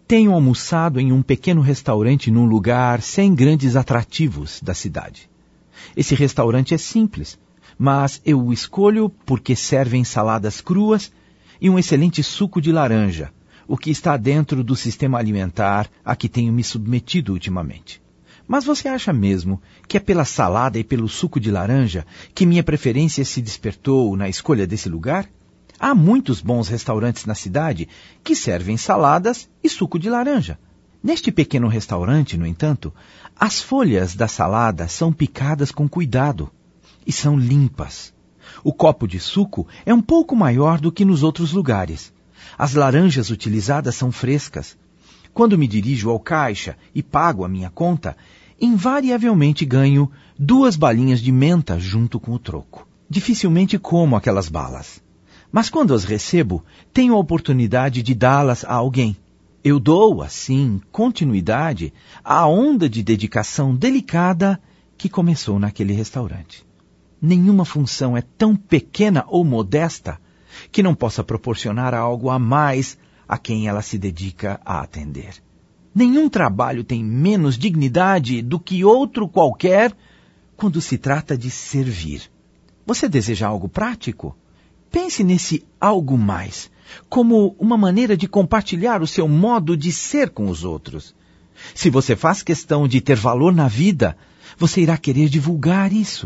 Tenho almoçado em um pequeno restaurante num lugar sem grandes atrativos da cidade. Esse restaurante é simples, mas eu o escolho porque servem saladas cruas e um excelente suco de laranja, o que está dentro do sistema alimentar a que tenho me submetido ultimamente. Mas você acha mesmo que é pela salada e pelo suco de laranja que minha preferência se despertou na escolha desse lugar? Há muitos bons restaurantes na cidade que servem saladas e suco de laranja. Neste pequeno restaurante, no entanto, as folhas da salada são picadas com cuidado e são limpas. O copo de suco é um pouco maior do que nos outros lugares. As laranjas utilizadas são frescas. Quando me dirijo ao caixa e pago a minha conta, invariavelmente ganho 2 balinhas de menta junto com o troco. Dificilmente como aquelas balas. Mas quando as recebo, tenho a oportunidade de dá-las a alguém. Eu dou, assim, continuidade à onda de dedicação delicada que começou naquele restaurante. Nenhuma função é tão pequena ou modesta que não possa proporcionar algo a mais a quem ela se dedica a atender. Nenhum trabalho tem menos dignidade do que outro qualquer quando se trata de servir. Você deseja algo prático? Pense nesse algo mais, como uma maneira de compartilhar o seu modo de ser com os outros. Se você faz questão de ter valor na vida, você irá querer divulgar isso.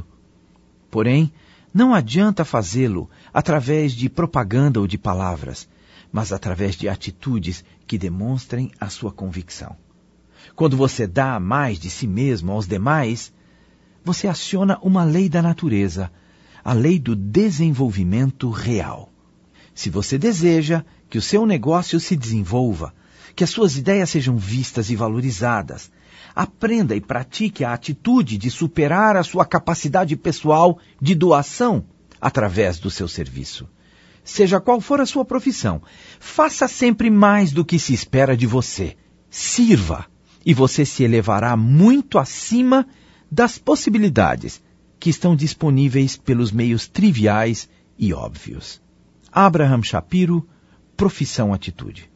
Porém, não adianta fazê-lo através de propaganda ou de palavras, mas através de atitudes que demonstrem a sua convicção. Quando você dá mais de si mesmo aos demais, você aciona uma lei da natureza, a lei do desenvolvimento real. Se você deseja que o seu negócio se desenvolva, que as suas ideias sejam vistas e valorizadas, aprenda e pratique a atitude de superar a sua capacidade pessoal de doação através do seu serviço. Seja qual for a sua profissão, faça sempre mais do que se espera de você. Sirva, e você se elevará muito acima das possibilidades que estão disponíveis pelos meios triviais e óbvios. Abraham Shapiro, Profissão Atitude.